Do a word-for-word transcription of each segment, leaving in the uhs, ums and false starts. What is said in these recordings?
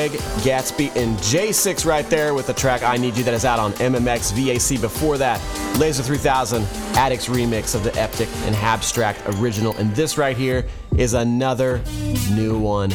Greg Gatsby and J six right there with the track I Need You that is out on M M X V A C. Before that, Laser three thousand, Addicts remix of the Eptic and Abstract original. And this right here is another new one.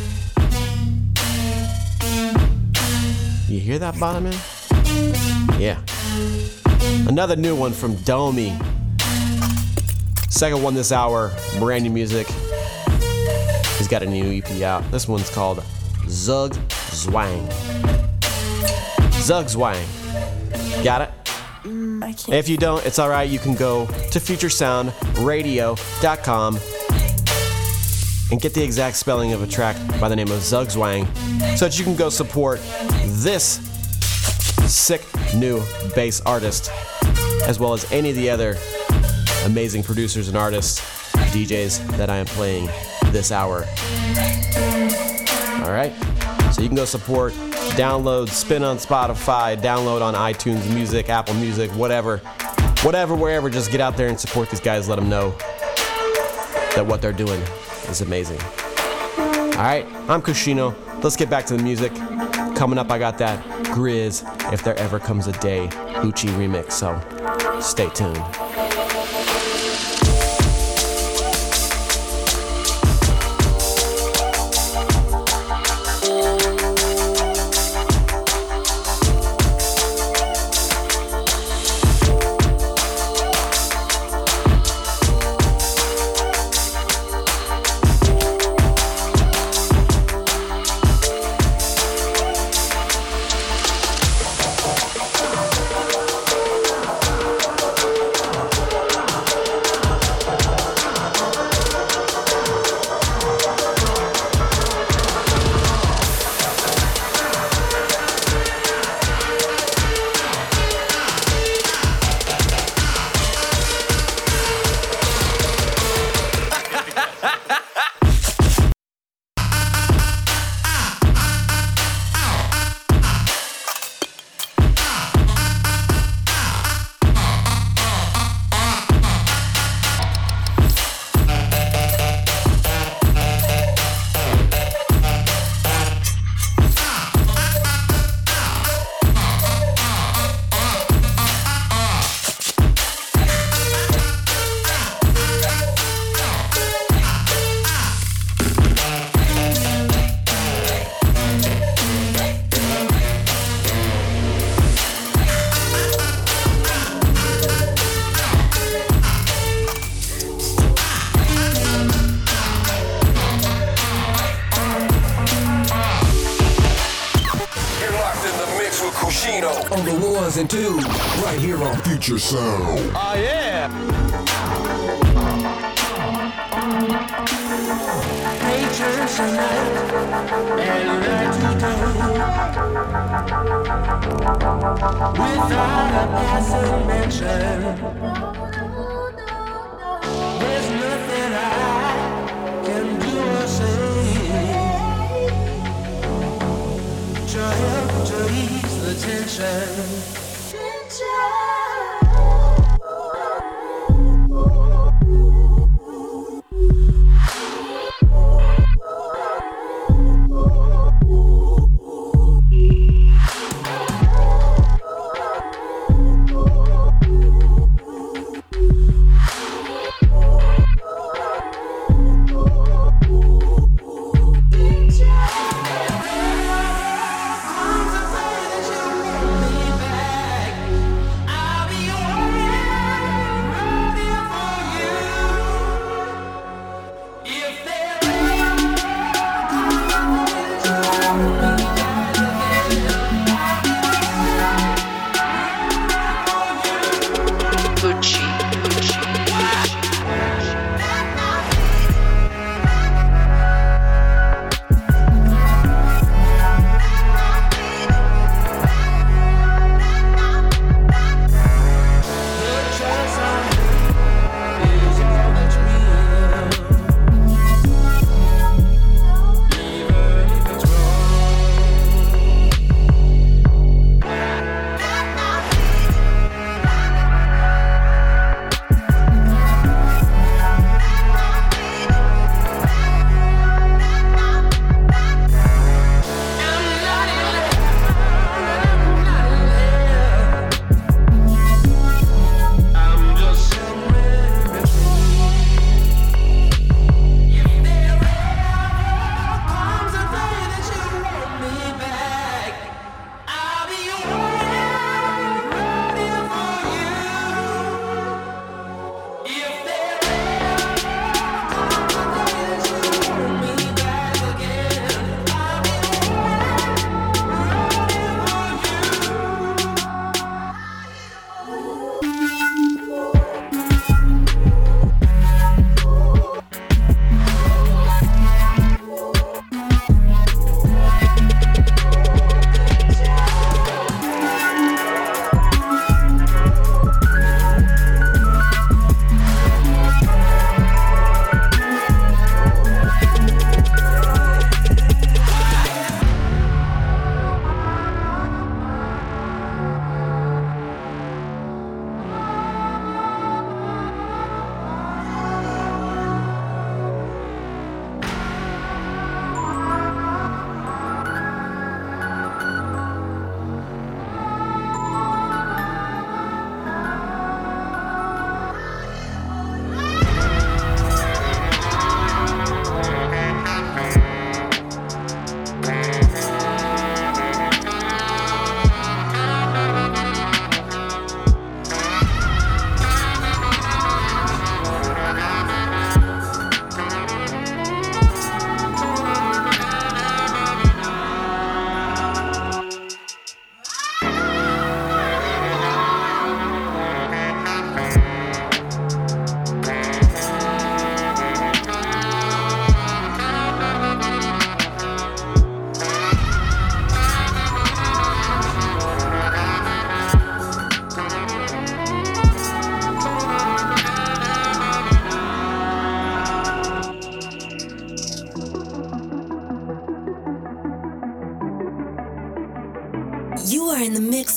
You hear that, bottom end? Yeah. Another new one from Domi. Second one this hour, brand new music. He's got a new E P out. This one's called Zug Zwang. Zug Zwang. Got it? Mm, I can't. If you don't, it's alright. You can go to future sound radio dot com and get the exact spelling of a track by the name of Zug Zwang so that you can go support this sick new bass artist as well as any of the other amazing producers and artists, D Js that I am playing this hour. Alright, so you can go support, download, spin on Spotify, download on iTunes Music, Apple Music, whatever, whatever, wherever, just get out there and support these guys, let them know that what they're doing is amazing. Alright, I'm Kushino, let's get back to the music. Coming up, I got that Grizz, If There Ever Comes a Day, Uchi remix, so stay tuned. On the ones and twos, right here on Future Sound. Oh yeah! Nature's a night and night to go without a passing mention. There's nothing I can do or say to help to ease the tension. Baby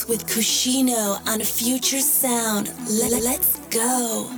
mix with Kushino on Future Sound. L- let's go.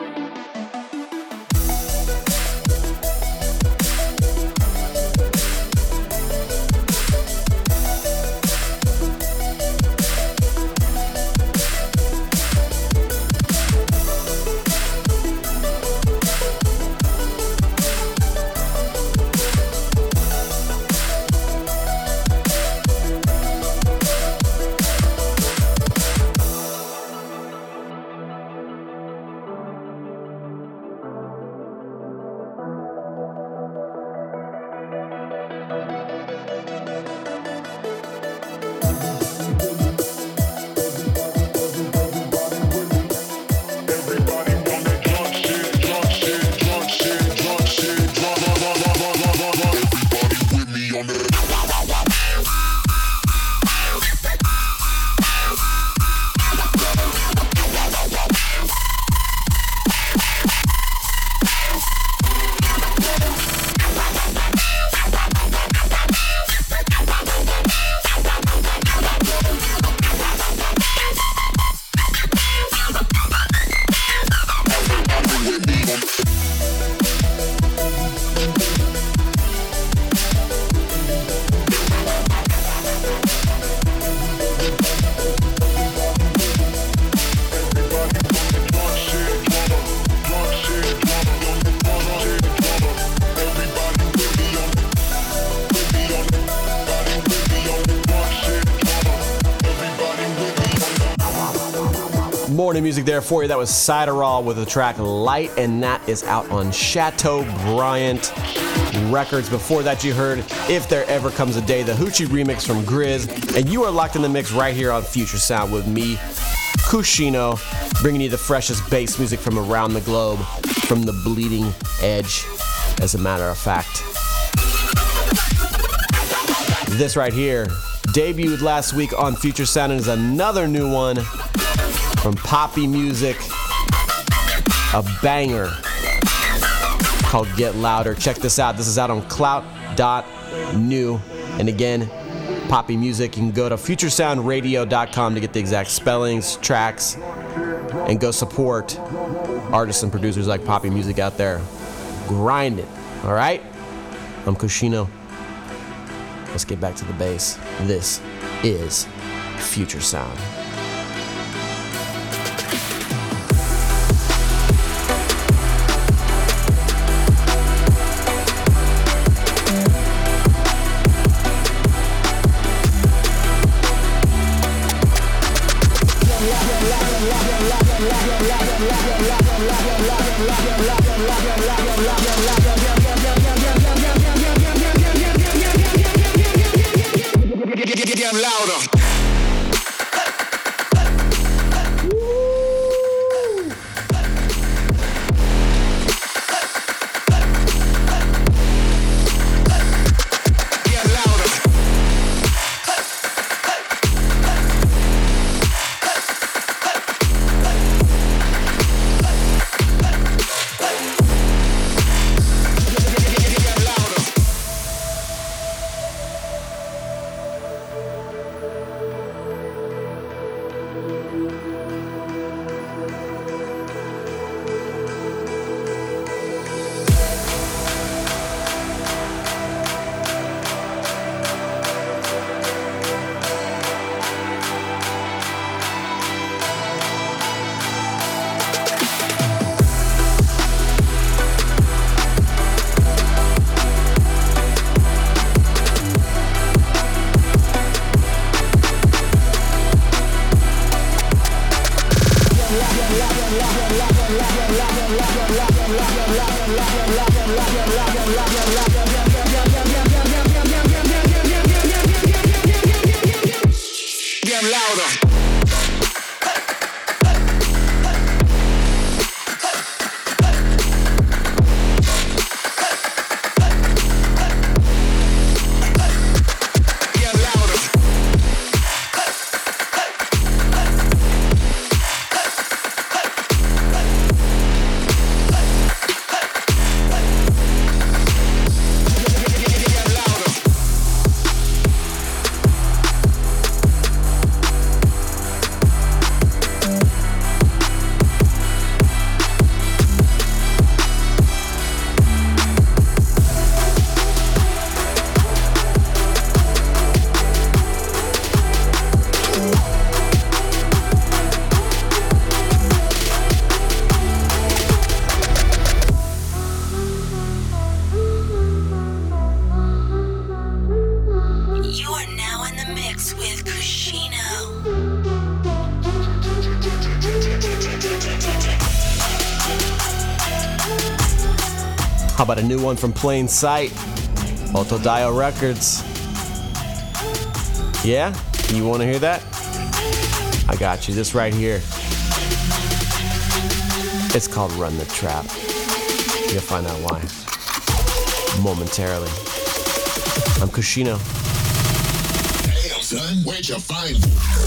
Morning music there for you. That was Sideral with the track Light, and that is out on Chateau Bryant Records. Before that, you heard If There Ever Comes a Day, the Hoochie remix from Grizz. And you are locked in the mix right here on Future Sound with me, Kushino, bringing you the freshest bass music from around the globe, from the bleeding edge, as a matter of fact. This right here debuted last week on Future Sound and is another new one from Poppy Music, a banger called Get Louder. Check this out. This is out on clout dot new. And again, Poppy Music, you can go to future sound radio dot com to get the exact spellings, tracks, and go support artists and producers like Poppy Music out there. Grind it, all right? I'm Kushino. Let's get back to the bass. This is Future Sound. Get louder. How about a new one from Plain Sight? Otodio Records. Yeah? You want to hear that? I got you. This right here. It's called Run the Trap. You'll find out why momentarily. I'm Kushino. Damn, son, where'd you find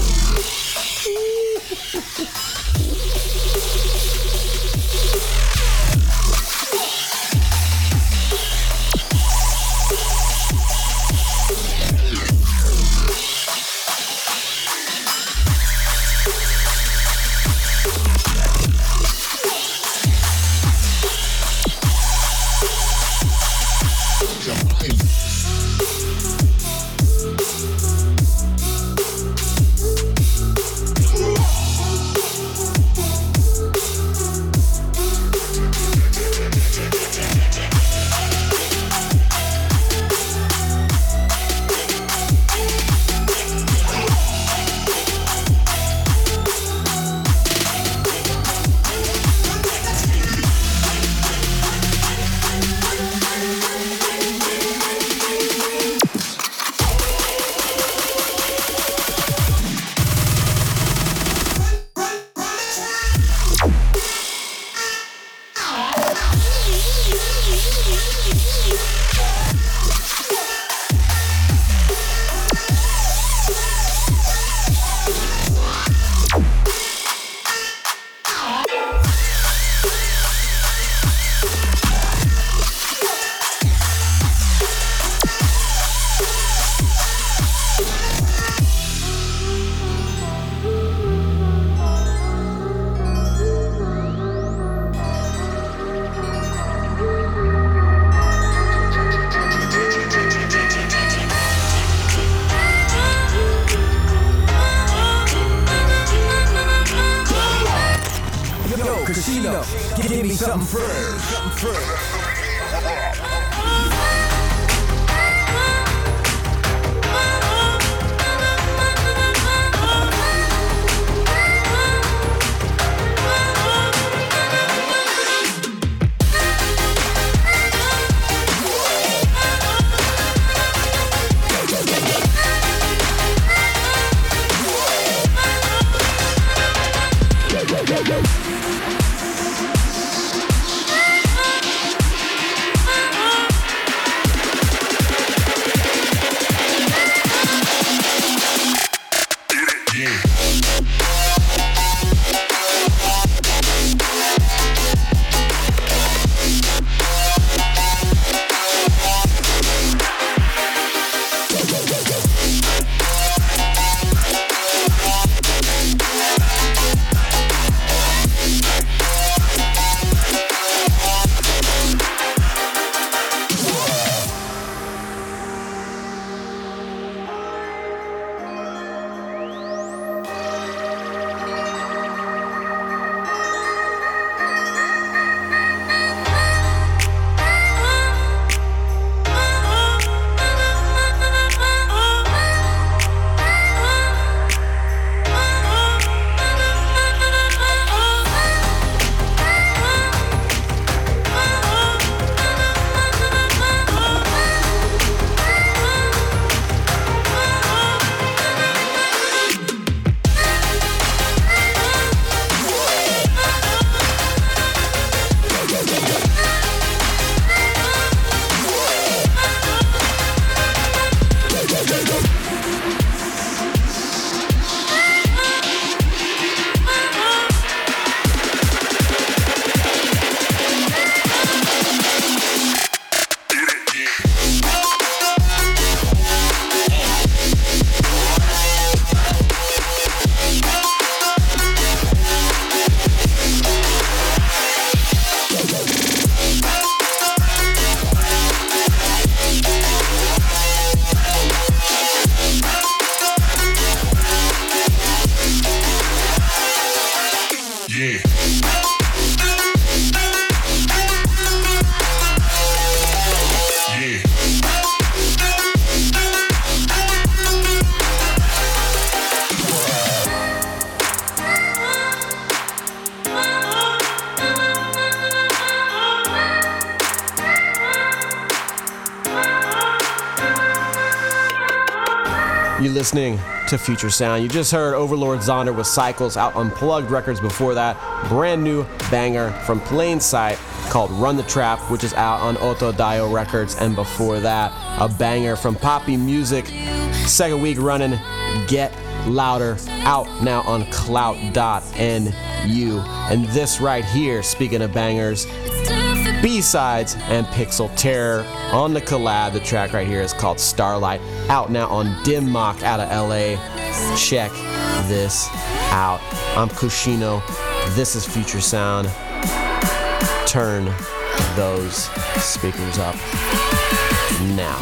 Kushino, give me something first. Something first. You're listening to Future Sound. You just heard Overlord Zonder with Cycles out on Plugged Records. Before that, brand new banger from Plain Sight called Run the Trap, which is out on Otto Dio Records. And before that, a banger from Poppy Music, second week running, Get Louder, out now on clout dot N U. And this right here, speaking of bangers, B-Sides and Pixel Terror on the collab. The track right here is called Starlight, out now on Dim Mak out of L A. Check this out. I'm Kushino. This is Future Sound. Turn those speakers up now.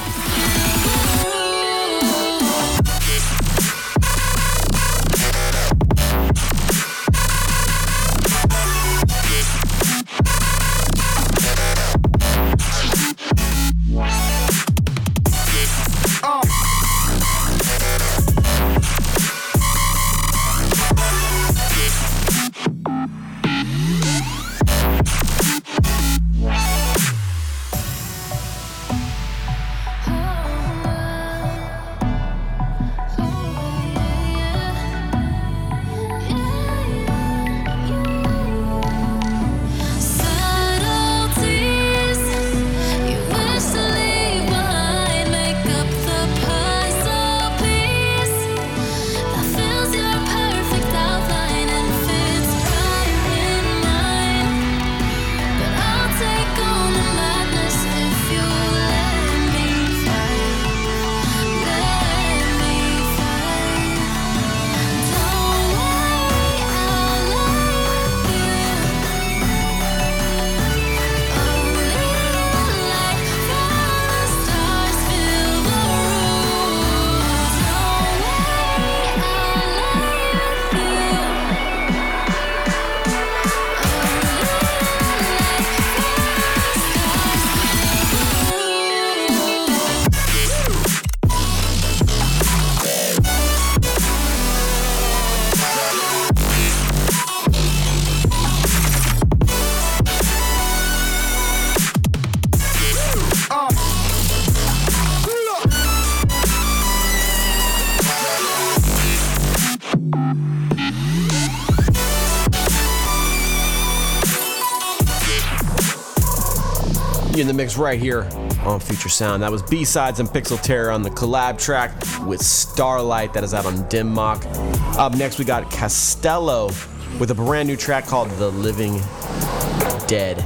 In the mix right here on Future Sound. That was B-Sides and Pixel Terror on the collab track with Starlight. That is out on Dim Mak. Up next, we got Castello with a brand new track called The Living Dead,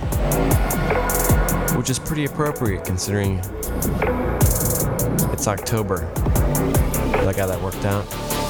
which is pretty appropriate considering it's October. Like how that worked out.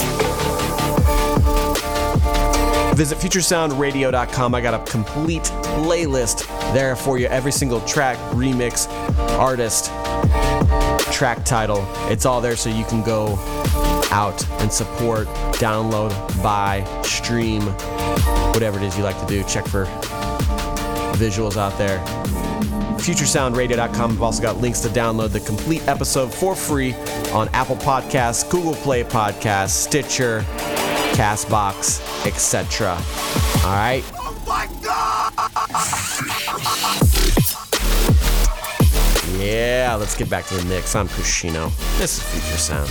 Visit future sound radio dot com. I got a complete playlist there for you. Every single track, remix, artist, track title. It's all there so you can go out and support, download, buy, stream, whatever it is you like to do. Check for visuals out there. future sound radio dot com. We've also got links to download the complete episode for free on Apple Podcasts, Google Play Podcasts, Stitcher, Castbox, et cetera. All right. Oh my God! Yeah, let's get back to the mix. I'm Kushino. This is Future Sound.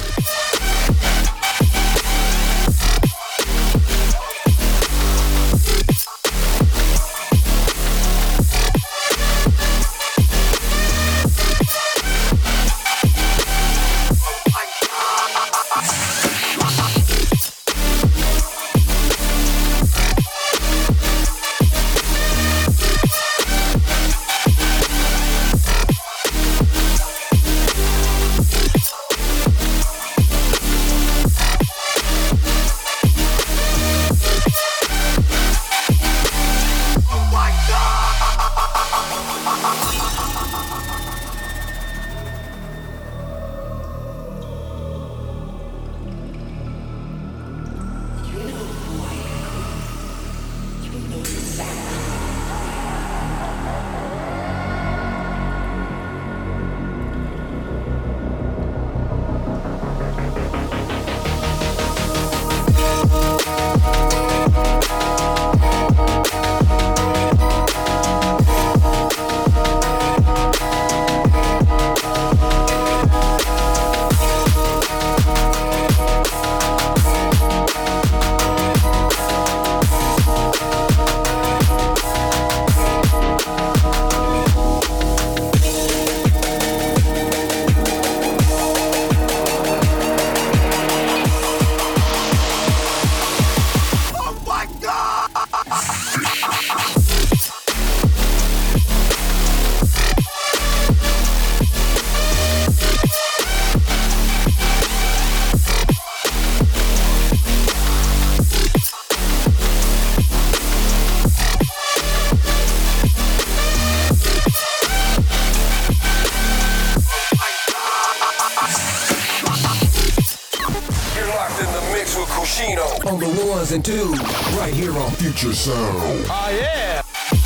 on the ones and twos, right here on Future Sound. Oh, yeah.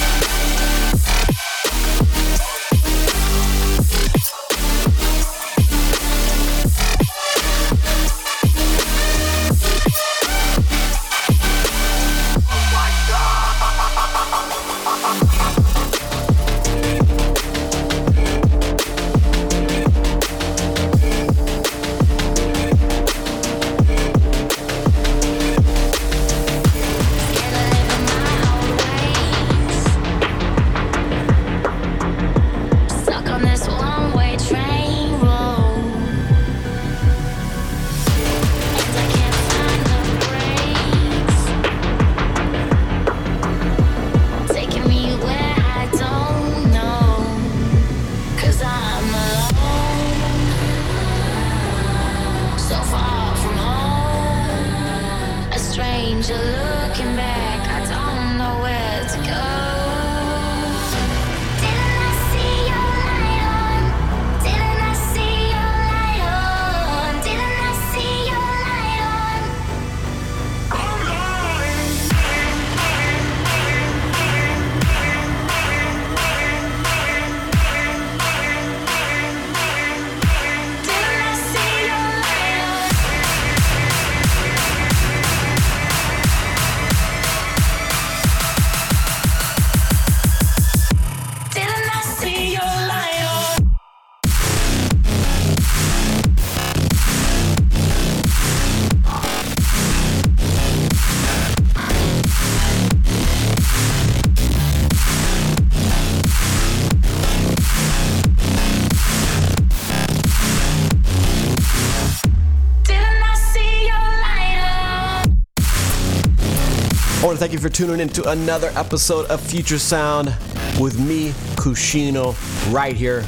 I want to thank you for tuning in to another episode of Future Sound with me, Kushino, right here.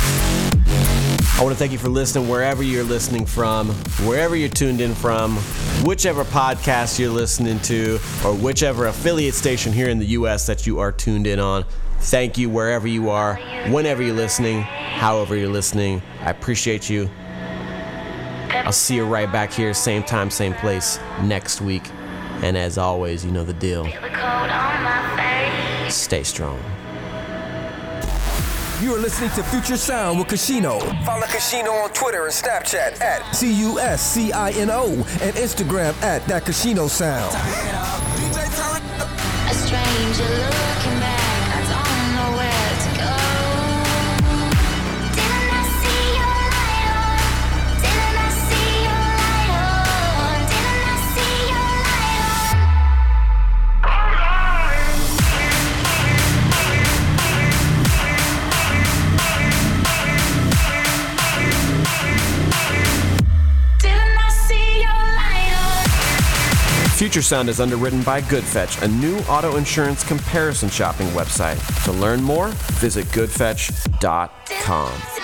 I want to thank you for listening wherever you're listening from, wherever you're tuned in from, whichever podcast you're listening to, or whichever affiliate station here in the U S that you are tuned in on. Thank you wherever you are, whenever you're listening, however you're listening. I appreciate you. I'll see you right back here, same time, same place, next week. And as always, you know the deal. Stay strong. You are listening to Future Sound with Kushino. Follow Kushino on Twitter and Snapchat at C U S C I N O and Instagram at That Kushino Sound. A stranger looking back, I don't know where to go. Didn't I see your light on? Didn't I see your light on? Didn't I see your light on? Didn't I see your light on? Future Sound is underwritten by GoodFetch, a new auto insurance comparison shopping website. To learn more, visit good fetch dot com.